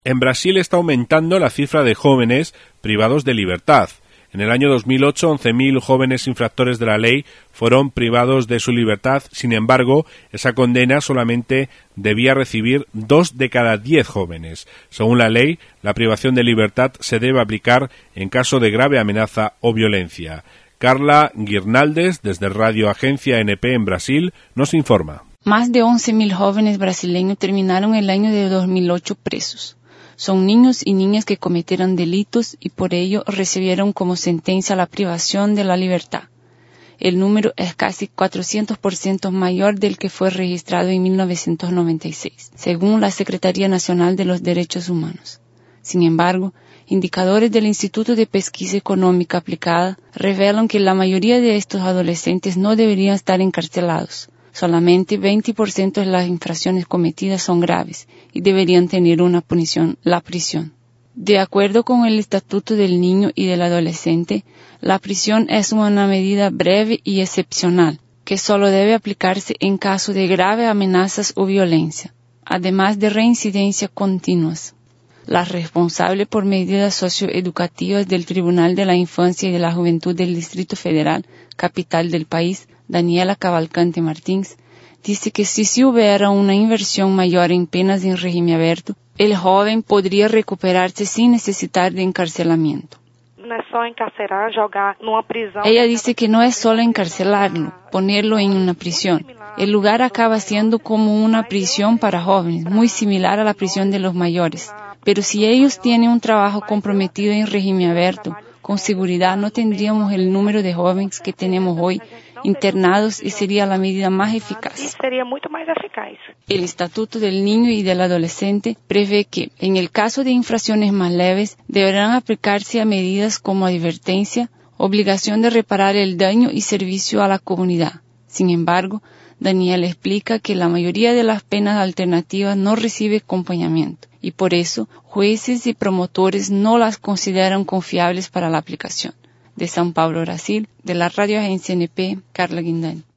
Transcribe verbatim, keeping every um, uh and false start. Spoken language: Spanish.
En Brasil está aumentando la cifra de jóvenes privados de libertad. En el año dos mil ocho, once mil jóvenes infractores de la ley fueron privados de su libertad. Sin embargo, esa condena solamente debía recibir dos de cada diez jóvenes. Según la ley, la privación de libertad se debe aplicar en caso de grave amenaza o violencia. Carla Guirnaldes, desde Radio Agencia N P en Brasil, nos informa. Más de once mil jóvenes brasileños terminaron el año de dos mil ocho presos. Son niños y niñas que cometieron delitos y por ello recibieron como sentencia la privación de la libertad. El número es casi cuatrocientos por ciento mayor del que fue registrado en mil novecientos noventa y seis, según la Secretaría Nacional de los Derechos Humanos. Sin embargo, indicadores del Instituto de Pesquisa Económica Aplicada revelan que la mayoría de estos adolescentes no deberían estar encarcelados. Solamente veinte por ciento de las infracciones cometidas son graves y deberían tener una punición, la prisión. De acuerdo con el Estatuto del Niño y del Adolescente, la prisión es una medida breve y excepcional, que solo debe aplicarse en caso de graves amenazas o violencia, además de reincidencia continuas. La responsable por medidas socioeducativas del Tribunal de la Infancia y de la Juventud del Distrito Federal, capital del país, Daniela Cavalcante Martins, dice que si se hubiera una inversión mayor en penas en régimen abierto, el joven podría recuperarse sin necesitar de encarcelamiento. Ella dice que no es solo encarcelarlo, ponerlo en una prisión. El lugar acaba siendo como una prisión para jóvenes, muy similar a la prisión de los mayores. Pero si ellos tienen un trabajo comprometido en régimen abierto, con seguridad no tendríamos el número de jóvenes que tenemos hoy internados y sería la medida más eficaz. El Estatuto del Niño y del Adolescente prevé que, en el caso de infracciones más leves, deberán aplicarse a medidas como advertencia, obligación de reparar el daño y servicio a la comunidad. Sin embargo, Daniel explica que la mayoría de las penas alternativas no recibe acompañamiento y por eso jueces y promotores no las consideran confiables para la aplicación. De São Paulo, Brasil, de la Radio Agencia N P, Carla Guindani.